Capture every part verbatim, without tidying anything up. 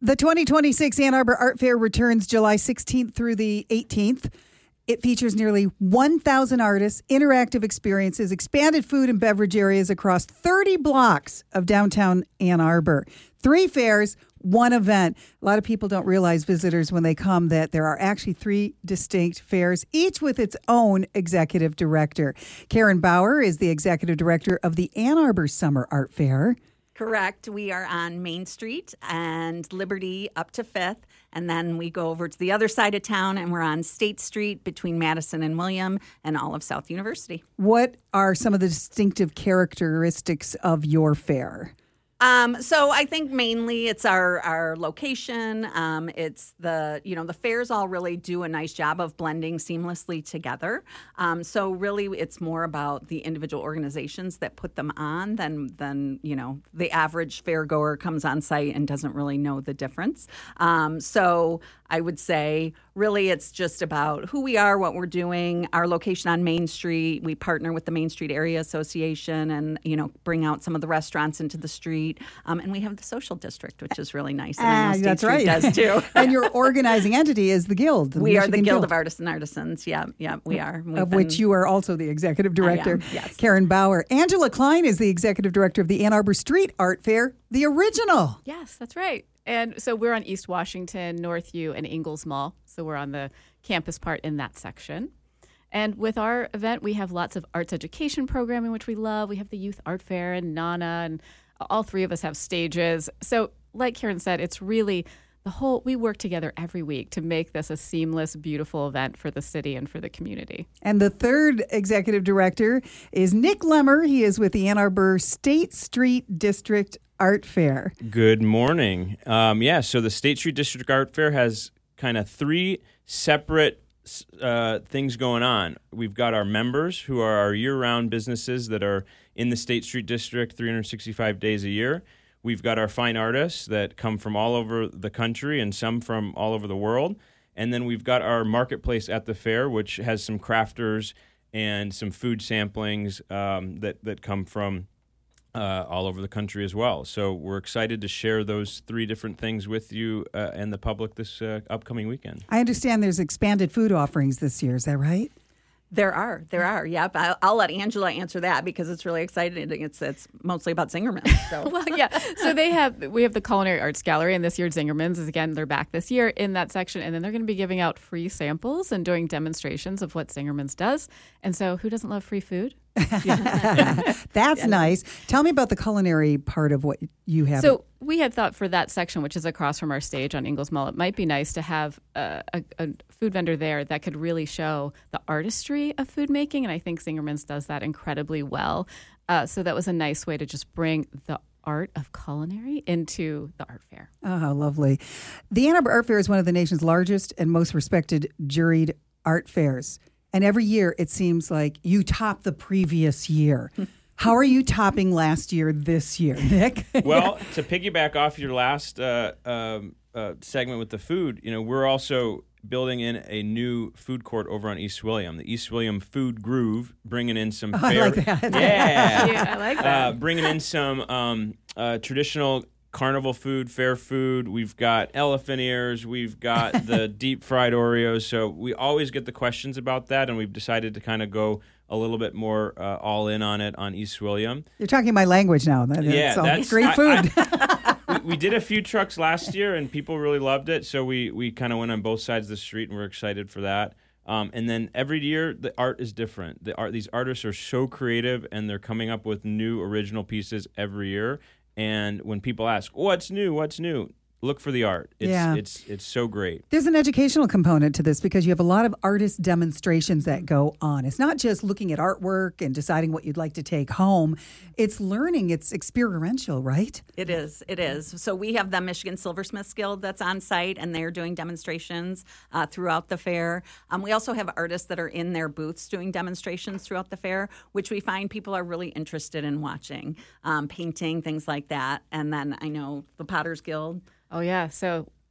The twenty twenty-six Ann Arbor Art Fair returns July sixteenth through the eighteenth. It features nearly one thousand artists, interactive experiences, expanded food and beverage areas across thirty blocks of downtown Ann Arbor. Three fairs, one event. A lot of people don't realize, visitors, when they come, that there are actually three distinct fairs, each with its own executive director. Karen Bauer is the executive director of the Ann Arbor Summer Art Fair. Correct. We are on Main Street and Liberty up to Fifth, and then we go over to the other side of town, and we're on State Street between Madison and William and all of South University. What are some of the distinctive characteristics of your fair? Um, so I think mainly it's our, our location. Um, it's the, you know, the fairs all really do a nice job of blending seamlessly together. Um, so really it's more about the individual organizations that put them on than, than, you know, the average fair goer comes on site and doesn't really know the difference. Um, so I would say really it's just about who we are, what we're doing, our location on Main Street. We partner with the Main Street Area Association and, you know, bring out some of the restaurants into the street. Um, and we have the social district, which is really nice. And I know Ah, State that's Street right. does too. And your organizing entity is the Guild. We are the Guild, Guild of Artists and Artisans. Yeah, yeah, we are. We've of been, which you are also the executive director. I am, yes. Karen Bauer. Angela Klein is the executive director of the Ann Arbor Street Art Fair, the original. Yes, that's right. And so we're on East Washington, Northview, and Ingalls Mall. So we're on the campus part in that section. And with our event, we have lots of arts education programming, which we love. We have the Youth Art Fair and NANA, and all three of us have stages. So like Karen said, it's really the whole, we work together every week to make this a seamless, beautiful event for the city and for the community. And the third executive director is Nick Lemmer. He is with the Ann Arbor State Street District Art Fair. Good morning. Um, yeah, so the State Street District Art Fair has kind of three separate uh, things going on. We've got our members, who are our year-round businesses that are in the State Street District three hundred sixty-five days a year. We've got our fine artists that come from all over the country and some from all over the world. And then we've got our marketplace at the fair, which has some crafters and some food samplings um, that, that come from Uh, all over the country as well. So we're excited to share those three different things with you uh, and the public this uh, upcoming weekend. I understand there's expanded food offerings this year. Is that right? There are, there are. Yep, I'll, I'll let Angela answer that because it's really exciting. It's it's mostly about Zingerman. So. Well, yeah. So they have we have the Culinary Arts Gallery, and this year Zingerman's is again they're back this year in that section, and then they're going to be giving out free samples and doing demonstrations of what Zingerman's does. And so, who doesn't love free food? That's yeah. nice. Tell me about the culinary part of what you have. So we had thought for that section, which is across from our stage on Ingalls Mall, it might be nice to have a, a, a food vendor there that could really show the artistry of food making. And I think Zingerman's does that incredibly well. Uh, so that was a nice way to just bring the art of culinary into the art fair. Oh, how lovely. The Ann Arbor Art Fair is one of the nation's largest and most respected juried art fairs. And every year, it seems like you top the previous year. How are you topping last year this year, Nick? Well, to piggyback off your last uh, um, uh, segment with the food, you know, we're also building in a new food court over on East William, the East William Food Groove, bringing in some oh, fair, I like that. yeah, yeah, I like that. Uh, bringing in some um, uh, traditional carnival food, fair food. We've got elephant ears. We've got the deep fried Oreos. So we always get the questions about that, and we've decided to kind of go a little bit more uh, all in on it on East William. You're talking my language now. That, yeah, that's, that's great food. I, I, we, we did a few trucks last year, and people really loved it. So we we kind of went on both sides of the street, and we're excited for that. Um, and then every year, the art is different. The art, these artists are so creative, and they're coming up with new original pieces every year. And when people ask, what's new, what's new? Look for the art. It's, yeah. it's it's so great. There's an educational component to this because you have a lot of artist demonstrations that go on. It's not just looking at artwork and deciding what you'd like to take home. It's learning. It's experiential, right? It is. It is. So we have the Michigan Silversmiths Guild that's on site, and they're doing demonstrations uh, throughout the fair. Um, we also have artists that are in their booths doing demonstrations throughout the fair, which we find people are really interested in watching, um, painting, things like that. And then I know the Potters Guild. Oh, yeah. So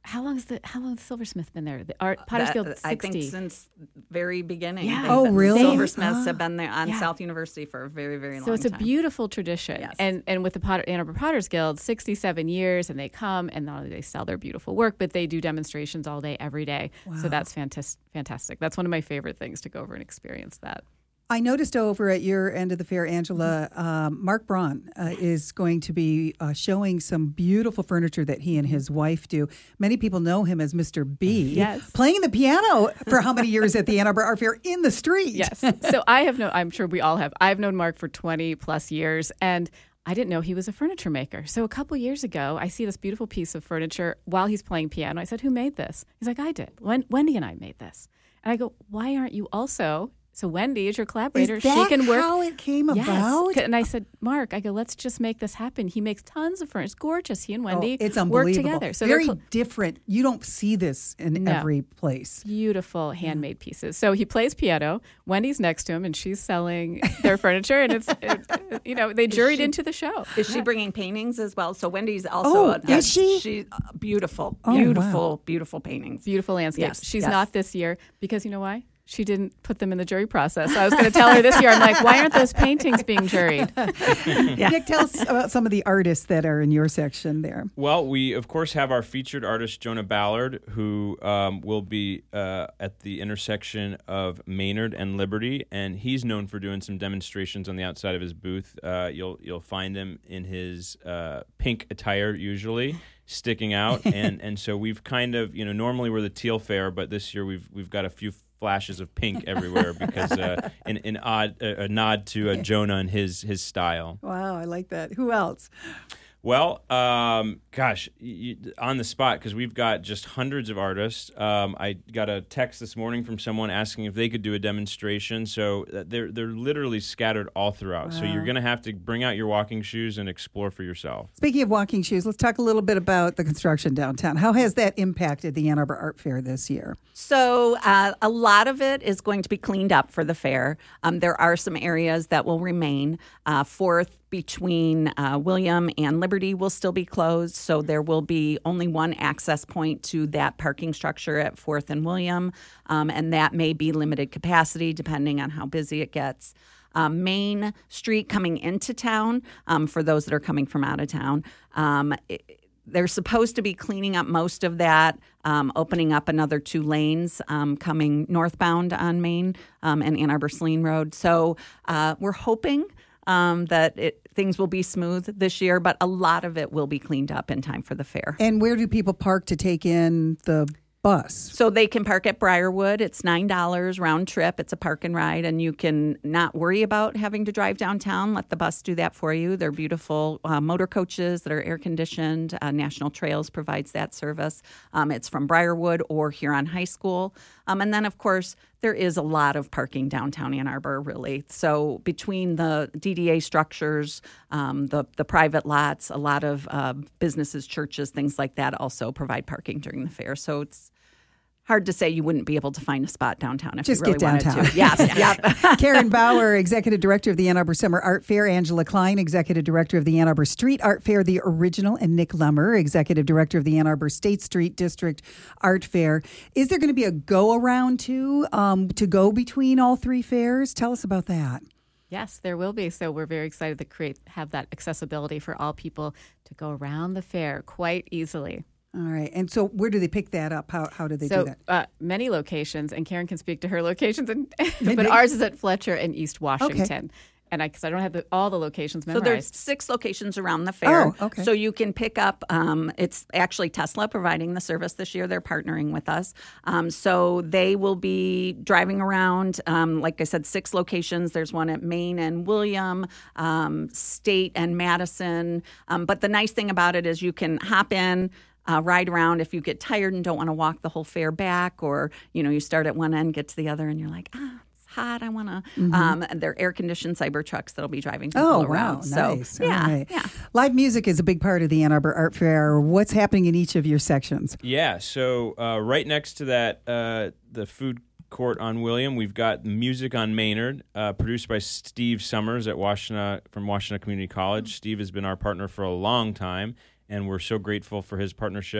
How long has the How long has the Silversmith been there? The Art Potter's That- Guild I sixty. think since very beginning. Yeah. They've Oh, been- really? Silversmiths Ah. have been there on Yeah. South University for a very, very long So it's time. a beautiful tradition. Yes. And and with the Potter, Ann Arbor Potter's Guild, sixty-seven years, and they come and not only they sell their beautiful work, but they do demonstrations all day, every day. So that's fantas- fantastic. That's one of my favorite things to go over and experience that. I noticed over at your end of the fair, Angela, um, Mark Braun uh, is going to be uh, showing some beautiful furniture that he and his wife do. Many people know him as Mister B. Yes. Playing the piano for how many years at the Ann Arbor Art Fair in the street? Yes. So I have known, I'm sure we all have, I've known Mark for twenty plus years, and I didn't know he was a furniture maker. So a couple years ago, I see this beautiful piece of furniture while he's playing piano. I said, who made this? He's like, I did. Wen- Wendy and I made this. And I go, why aren't you also... So Wendy is your collaborator. Is that she can work. how it came Yes. about? And I said, Mark, I go, let's just make this happen. He makes tons of furniture. It's gorgeous. He and Wendy Oh, it's work unbelievable. together. So Very they're cl- different. You don't see this in No. every place. beautiful handmade pieces. So he plays piano. Wendy's next to him, and she's selling their furniture. And it's, it's you know, they juried into the show. Is she bringing paintings as well? So Wendy's also. Oh, a, is she? She uh, beautiful, Oh, beautiful, wow. beautiful paintings. Beautiful landscapes. Yes, She's yes. not this year because you know why? She didn't put them in the jury process. I was going to tell her this year. I'm like, why aren't those paintings being juried? Nick, tell us about some of the artists that are in your section there. Well, we of course have our featured artist Jonah Ballard, who um, will be uh, at the intersection of Maynard and Liberty, and he's known for doing some demonstrations on the outside of his booth. Uh, you'll you'll find him in his uh, pink attire usually, sticking out, and and so we've kind of you know normally we're the teal fair, but this year we've we've got a few flashes of pink everywhere because uh, in in odd uh, a nod to uh, Jonah and his his style. Wow, I like that. Who else? Well, um, gosh, y- y- on the spot, because we've got just hundreds of artists. Um, I got a text this morning from someone asking if they could do a demonstration. So uh, they're they're literally scattered all throughout. So you're going to have to bring out your walking shoes and explore for yourself. Speaking of walking shoes, let's talk a little bit about the construction downtown. How has that impacted the Ann Arbor Art Fair this year? So uh, a lot of it is going to be cleaned up for the fair. Um, there are some areas that will remain. Uh, fourth between uh, William and Liberty will still be closed, so there will be only one access point to that parking structure at fourth and William, um, and that may be limited capacity depending on how busy it gets. Um, Main Street coming into town, um, for those that are coming from out of town, um, it, they're supposed to be cleaning up most of that, um, opening up another two lanes um, coming northbound on Main um, and Ann Arbor Saline Road. So uh, we're hoping um, that it, things will be smooth this year, but a lot of it will be cleaned up in time for the fair. And where do people park to take in the bus? So they can park at Briarwood. It's nine dollars round trip. It's a park and ride, and you can not worry about having to drive downtown. Let the bus do that for you. They're beautiful uh, motor coaches that are air conditioned. Uh, National Trails provides that service. Um, it's from Briarwood or Huron High School. Um, and then, of course, there is a lot of parking downtown Ann Arbor, really. So between the D D A structures, um, the, the private lots, a lot of uh, businesses, churches, things like that also provide parking during the fair. So it's hard to say you wouldn't be able to find a spot downtown if Just you really get downtown. wanted to. Yes, yep. Karen Bauer, Executive Director of the Ann Arbor Summer Art Fair. Angela Klein, Executive Director of the Ann Arbor Street Art Fair, the original. And Nick Lemmer, Executive Director of the Ann Arbor State Street District Art Fair. Is there going to be a go-around, too, um, to go between all three fairs? Tell us about that. Yes, there will be. So we're very excited to create have that accessibility for all people to go around the fair quite easily. All right. And so where do they pick that up? How how do they so, do that? uh, many locations, and Karen can speak to her locations, and Maybe. but ours is at Fletcher and East Washington. And I, because I don't have the, all the locations So memorized. there's six locations around the fair. Oh, okay. So you can pick up, um, it's actually Tesla providing the service this year. They're partnering with us. Um, so they will be driving around, um, like I said, six locations. There's one at Main and William, um, State and Madison. Um, but the nice thing about it is you can hop in, Uh, ride around if you get tired and don't want to walk the whole fair back, or you know you start at one end, get to the other, and you're like, ah, it's hot. I want to. Mm-hmm. Um, and they're air conditioned Cyber trucks that'll be driving people Oh, around. wow. So, Nice. yeah, All right. yeah. Live music is a big part of the Ann Arbor Art Fair. What's happening in each of your sections? Yeah, so uh, right next to that, uh, the food court on William, we've got Music on Maynard, uh, produced by Steve Summers at Washtenaw from Washtenaw Community College. Steve has been our partner for a long time, and we're so grateful for his partnership.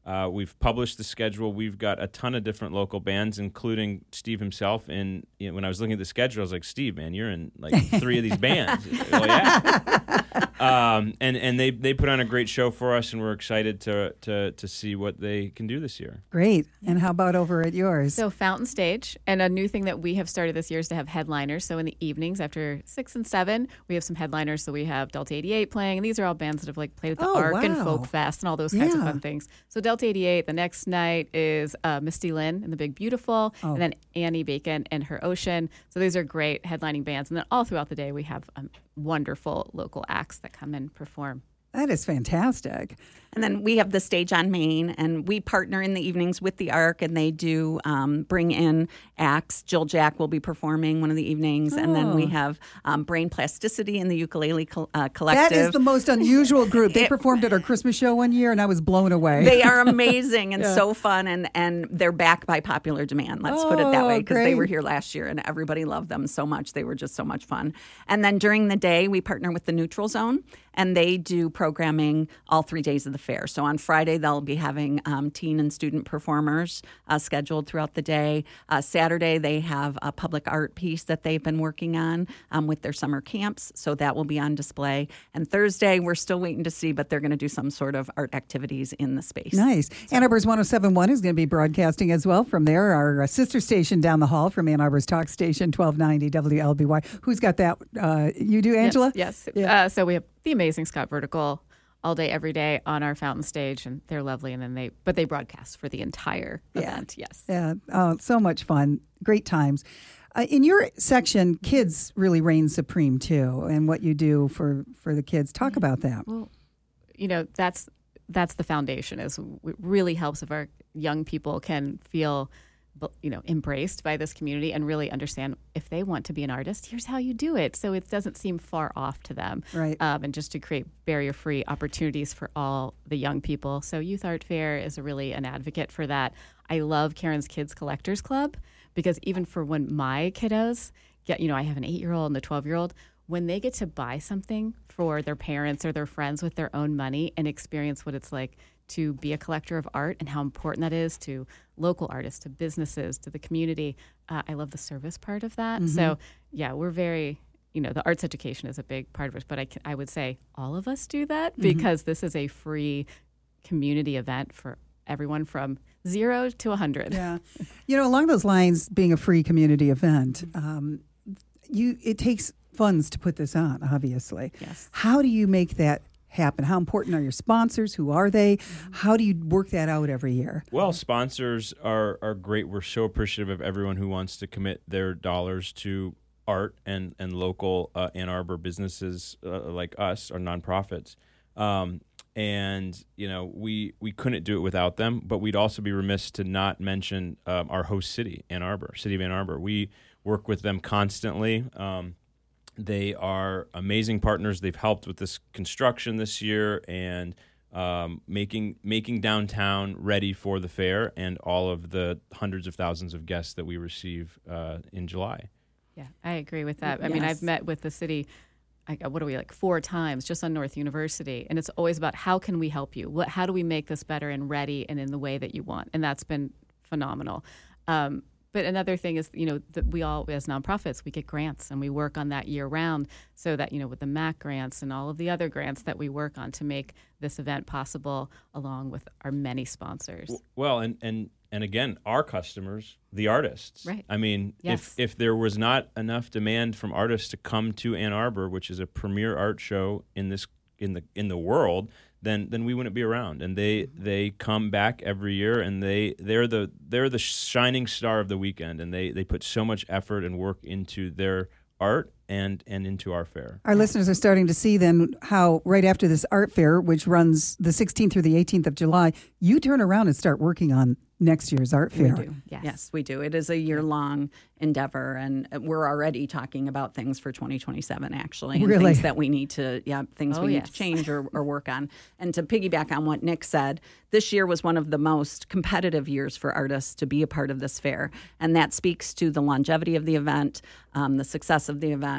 Uh, we've published the schedule. We've got a ton of different local bands, including Steve himself. And you know, when I was looking at the schedule, I was like, Steve, man, you're in like three of these bands. Well, yeah. Um, and and they, they put on a great show for us, and we're excited to, to, to see what they can do this year. Great. And how about over at yours? So Fountain Stage, and a new thing that we have started this year is to have headliners. So in the evenings after six and seven, we have some headliners. So we have Delta eighty-eight playing, and these are all bands that have like played at the Oh, Arc and wow. Folk Fest and all those kinds Yeah. of fun things. So Delta eighty-eight, the next night is uh, Misty Lynn and the Big Beautiful, Oh. and then Annie Bacon and her Ocean. So these are great headlining bands. And then all throughout the day, we have um, wonderful local acts that come and perform. That is fantastic. And then we have the Stage on Main, and we partner in the evenings with the Arc, and they do um, bring in acts. Jill Jack will be performing one of the evenings, and then we Oh. have um, Brain Plasticity and the Ukulele Col- uh, Collective. That is the most unusual group. They It- performed at our Christmas show one year, and I was blown away. They are amazing and Yeah. so fun, and, and they're back by popular demand. Let's put it that Oh, way, because they great. were here last year, and everybody loved them so much. They were just so much fun. And then during the day, we partner with the Neutral Zone, and they do programming all three days of the fair. So on Friday, they'll be having um, teen and student performers uh, scheduled throughout the day. Uh, Saturday, they have a public art piece that they've been working on um, with their summer camps, so that will be on display. And Thursday, we're still waiting to see, but they're going to do some sort of art activities in the space. Nice. Ann Arbor's one oh seven point one is going to be broadcasting as well from there, our uh, sister station down the hall from Ann Arbor's talk station, twelve ninety W L B Y. Who's got that? Uh, you do, Angela? Yes. yes. Yeah. Uh, so we have the amazing Scott Vertical all day, every day on our Fountain Stage, and they're lovely. And then they, but they broadcast for the entire Yeah. event. Yes. Yeah. Oh, so much fun. Great times. Uh, in your section, kids really reign supreme too, and what you do for, for the kids. Talk about that. Well, you know, that's that's the foundation. Is it really helps if our young people can feel, you know, embraced by this community and really understand if they want to be an artist, here's how you do it. So it doesn't seem far off to them. Right. Um, and just to create barrier-free opportunities for all the young people. So Youth Art Fair is a really an advocate for that. I love Karen's Kids Collectors Club, because even for when my kiddos get, you know, I have an eight-year-old and a twelve-year-old, when they get to buy something for their parents or their friends with their own money and experience what it's like to be a collector of art and how important that is to local artists, to businesses, to the community. Uh, I love the service part of that. Mm-hmm. So, yeah, we're very, you know, the arts education is a big part of it. But I, can, I would say all of us do that Mm-hmm. because this is a free community event for everyone from zero to one hundred. Yeah. You know, along those lines, being a free community event, um, you it takes funds to put this on, obviously. Yes. How do you make that happen? How important are your sponsors? Who are they? How do you work that out every year? Well, sponsors are, are great. We're so appreciative of everyone who wants to commit their dollars to art and, and local uh, Ann Arbor businesses uh, like us, or nonprofits. Um, and, you know, we, we couldn't do it without them, but we'd also be remiss to not mention um, our host city, Ann Arbor, City of Ann Arbor. We work with them constantly. Um, They are amazing partners. They've helped with this construction this year and um, making making downtown ready for the fair and all of the hundreds of thousands of guests that we receive uh, in July. Yeah, I agree with that. I mean, Yes. I've met with the city, like, what are we, like four times just on North University. And it's always about how can we help you? What, how do we make this better and ready and in the way that you want? And that's been phenomenal. Um, But another thing is, you know, that we all, as nonprofits, we get grants and we work on that year round so that, you know, with the M A C grants and all of the other grants that we work on to make this event possible along with our many sponsors. Well, and, and, and again, our customers, the artists. Right. I mean, Yes. if, if there was not enough demand from artists to come to Ann Arbor, which is a premier art show in this in the in the world, then then we wouldn't be around. And they they come back every year, and they they're the they're the shining star of the weekend, and they they put so much effort and work into their art and and into our fair. Our listeners are starting to see then how right after this art fair, which runs the sixteenth through the eighteenth of July, you turn around and start working on next year's art fair. We do, yes. Yes, we do. It is a year-long endeavor, and we're already talking about things for twenty twenty-seven, actually, and Really? things that we need to, yeah, things Oh, we need yes. to change or, or work on. And to piggyback on what Nick said, this year was one of the most competitive years for artists to be a part of this fair, and that speaks to the longevity of the event, um, the success of the event.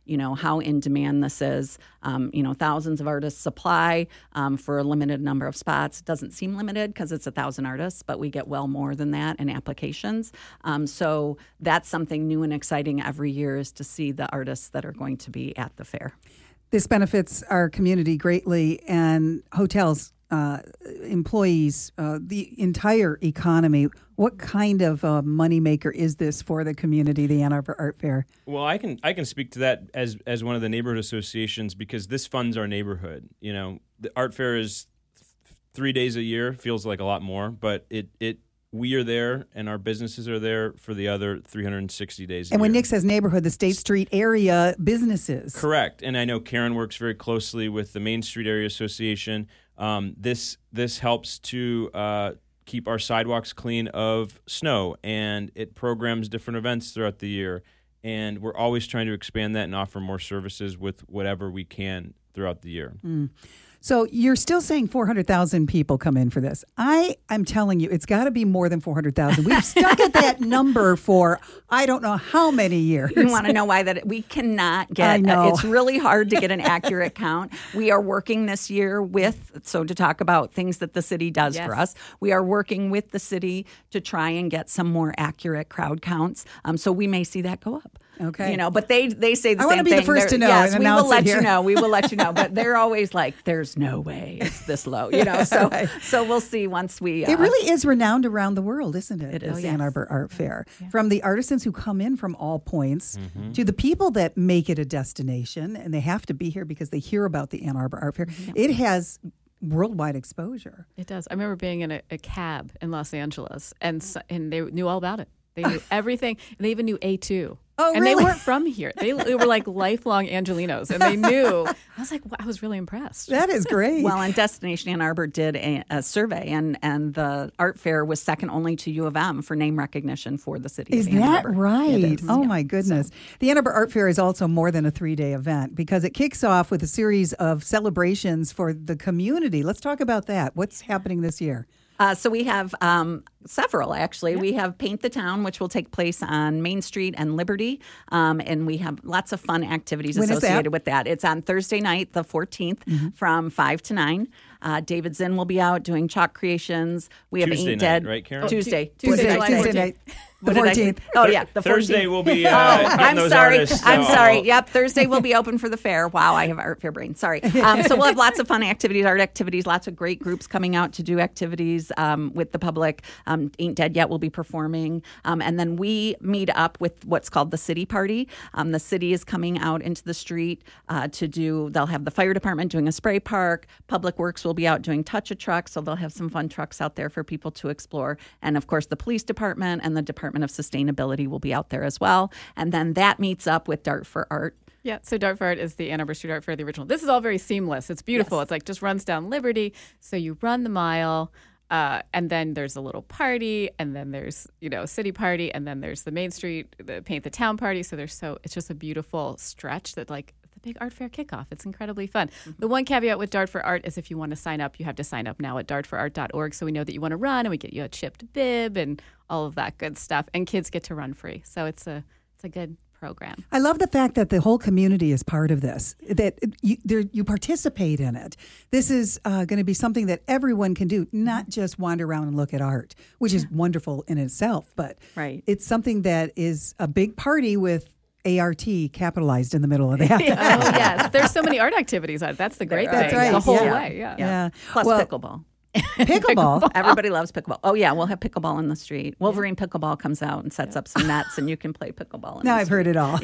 you know, how in demand this is. Um, you know, thousands of artists apply um, for a limited number of spots. It doesn't seem limited because it's a thousand artists, but we get well more than that in applications. Um, so that's something new and exciting every year, is to see the artists that are going to be at the fair. This benefits our community greatly, and hotels, uh, employees, uh, the entire economy. What kind of uh, moneymaker is this for the community, the Ann Arbor Art Fair? Well, I can I can speak to that as as one of the neighborhood associations, because this funds our neighborhood. You know, the art fair is th- three days a year, feels like a lot more, but it it we are there and our businesses are there for the other three hundred sixty days a And when year. Nick says neighborhood, the State Street area businesses. Correct. And I know Karen works very closely with the Main Street Area Association. Um, this this helps to uh, keep our sidewalks clean of snow, and it programs different events throughout the year. And we're always trying to expand that and offer more services with whatever we can throughout the year. Mm. So you're still saying four hundred thousand people come in for this. I am telling you, it's got to be more than four hundred thousand. We've stuck at that number for I don't know how many years. You want to know why that? We cannot get. I know. It's really hard to get an accurate count. We are working this year with, so to talk about things that the city does Yes. for us, we are working with the city to try and get some more accurate crowd counts. Um, so we may see that go up. Okay. You know, but they they say the I same wanna be the thing. first They're- to know Yes, and we announce will it let here. you know. We will let you know. But they're always like, "There's no way it's this low." You know. So Right. so we'll see once we. Uh, It really is renowned around the world, isn't it? It is. The Oh, Ann yes. Arbor Art Fair. From the artisans who come in from all points Mm-hmm. to the people that make it a destination, and they have to be here because they hear about the Ann Arbor Art Fair. It has worldwide exposure. It does. I remember being in a, a cab in Los Angeles, and so, and they knew all about it. They knew everything, and they even knew A two. Oh, and really? they weren't from here. They, they were like lifelong Angelinos, and they knew. I was like, wow, I was really impressed. That is great. Well, and Destination Ann Arbor did a, a survey, and, and the art fair was second only to U of M for name recognition for the city Is of Ann that Arbor. right? It is. Oh, Yeah. my goodness. The Ann Arbor Art Fair is also more than a three-day event because it kicks off with a series of celebrations for the community. Let's talk about that. What's happening this year? Uh, so we have um, several, actually. We have Paint the Town, which will take place on Main Street and Liberty. Um, and we have lots of fun activities When is that? associated with that. It's on Thursday night, the fourteenth, from five to nine. Uh, David Zinn will be out doing chalk creations. We have Tuesday Ain't night, Dead. right, Karen? Tuesday. Tuesday, Tuesday, July Tuesday fourteenth. night. The What did I say? fourteenth. Oh, yeah. The Thursday fourteenth. will be uh, Oh, getting I'm those sorry. artists. I'm uh, sorry. all- Yep, Thursday will be open for the fair. Wow, I have art fair brain. Sorry. Um, so we'll have lots of fun activities, art activities, lots of great groups coming out to do activities um, with the public. Um, Ain't Dead Yet will be performing. Um, and then we meet up with what's called the City Party. Um, the city is coming out into the street uh, to do, they'll have the fire department doing a spray park. Public Works will be out doing touch a truck. So they'll have some fun trucks out there for people to explore. And of course, the police department and the Department of Sustainability will be out there as well. And then that meets up with Dart for Art. Yeah, so Dart for Art is the Ann Arbor Street Art Fair, the original. This is all very seamless. It's beautiful. Yes. It's like just runs down Liberty. So you run the mile, uh, and then there's a little party, and then there's, you know, city party, and then there's the Main Street, the Paint the Town party. So there's so it's just a beautiful stretch that like the big art fair kickoff. It's incredibly fun. Mm-hmm. The one caveat with Dart for Art is if you want to sign up, you have to sign up now at dart for art dot org. So we know that you want to run, and we get you a chipped bib and all of that good stuff. And kids get to run free. So it's a it's a good program. I love the fact that the whole community is part of this, that you, there, you participate in it. This is uh, going to be something that everyone can do, not just wander around and look at art, which is wonderful in itself, but Right. it's something that is a big party with A R T capitalized in the middle of that. Oh, yes. There's so many art activities on it. That's the great That's thing. right, The whole yeah. way. Yeah. Yeah. Plus Well, pickleball. Pickleball. Everybody loves pickleball. Oh, yeah, we'll have pickleball in the street. Wolverine Pickleball comes out and sets up some nets, and you can play pickleball in Now the I've street. heard it all.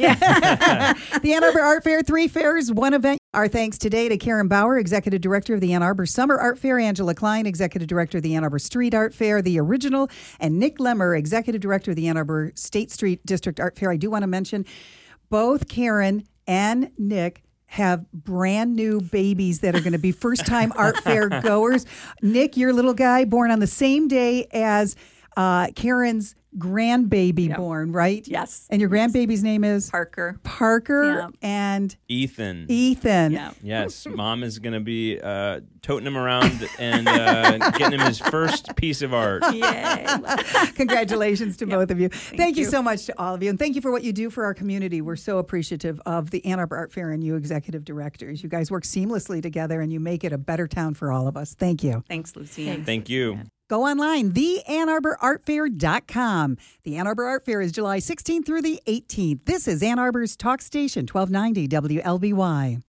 The Ann Arbor Art Fair, three fairs, one event. Our thanks today to Karen Bauer, Executive Director of the Ann Arbor Summer Art Fair, Angela Klein, Executive Director of the Ann Arbor Street Art Fair, the original, and Nick Lemmer, Executive Director of the Ann Arbor State Street District Art Fair. I do want to mention both Karen and Nick have brand new babies that are going to be first-time art fair goers. Nick, your little guy, born on the same day as uh, Karen's grandbaby Yep. born, right? Yes. And your grandbaby's name is Parker. Parker Yeah. and Ethan. Ethan. Yeah. Yes, mom is going to be uh, toting him around and uh, getting him his first piece of art. Yay. Congratulations to both of you. Thank, you you. so much to all of you. And thank you for what you do for our community. We're so appreciative of the Ann Arbor Art Fair and you executive directors. You guys work seamlessly together and you make it a better town for all of us. Thank you. Thanks, Lucy. Thank you. Go online, the ann arbor art fair dot com. The Ann Arbor Art Fair is July sixteenth through the eighteenth. This is Ann Arbor's Talk Station, twelve ninety W L B Y.